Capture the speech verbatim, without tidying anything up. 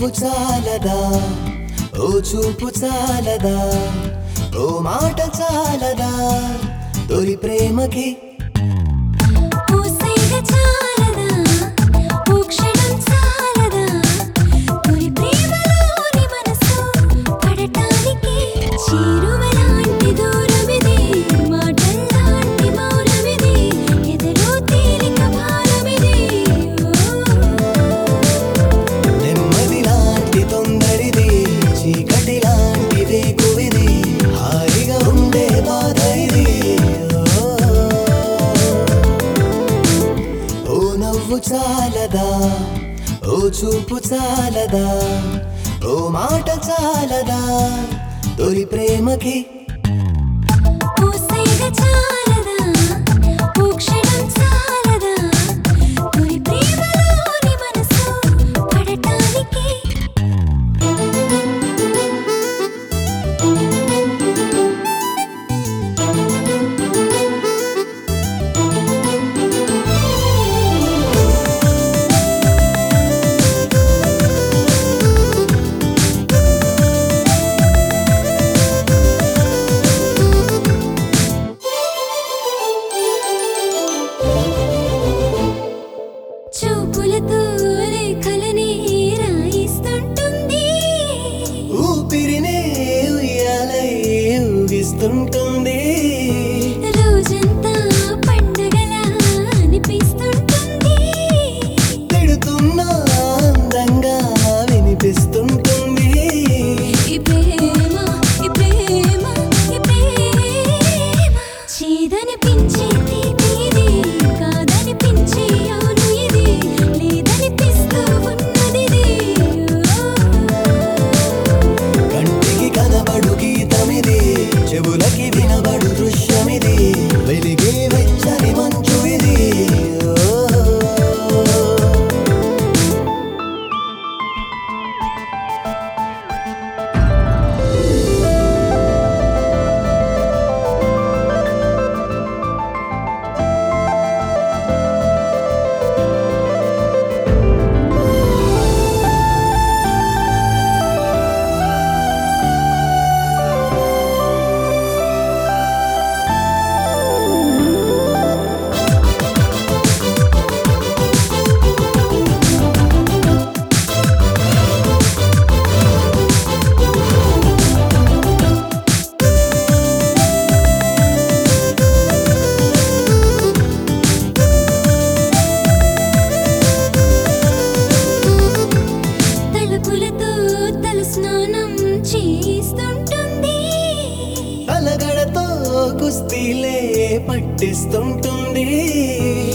నవ్వు చాలదా, ఓ చూపు చాలదా, ఓ మాట చాలదా, తొలి ప్రేమకి ఓ సైగ చాలదా, ఓ క్షణం చాలదా, తొలి ప్రేమలోని మనసు పడటానికి. చేరువలాంటి దూరమిది, మాటల్లాంటి మౌనమిది, ఎదలో తేలిక భారమిది. నెమ్మది లాంటి తొందరిది, చీకటి లాంటి వేకువిది, హాయిగా ఉండే బాధ ఇది. ఓ నవ్వు చాలదా, ఓ చూపు చాలదా, ఓ మాట చాలదా, తొలి ప్రేమకి. ఓ సైగ చాలదా, ఓ క్షణం చాలదా, తొలి ప్రేమలోని మనసు పడటానికి. చూపులతో లేఖలని రాయిస్తుంటుంది, ఊపిరినే ఉయ్యాలై ఊగిస్తుంటుంది. రోజంతా పండగలా అనిపిస్తుంటుంది. తిడుతున్నా అందంగా వినిపిస్తుంటుంది. ఈ ప్రేమ, ఈ ప్రేమ, ఈ ప్రేమ చేదనిపించే తీపి ఇది, కాదనిపించే అవును ఇది, లేదనిపిస్తూ ఉన్నదిది. కంటికి కనబడు గీతమిది, చెవులకి వినబడు దృశ్యమిది, వెలిగే వెచ్చని మంచు ఇది. తలుపులతో తల స్నానం చేస్తుంటుంది, అలగడతో కుస్తీలే పట్టిస్తుంటుంది.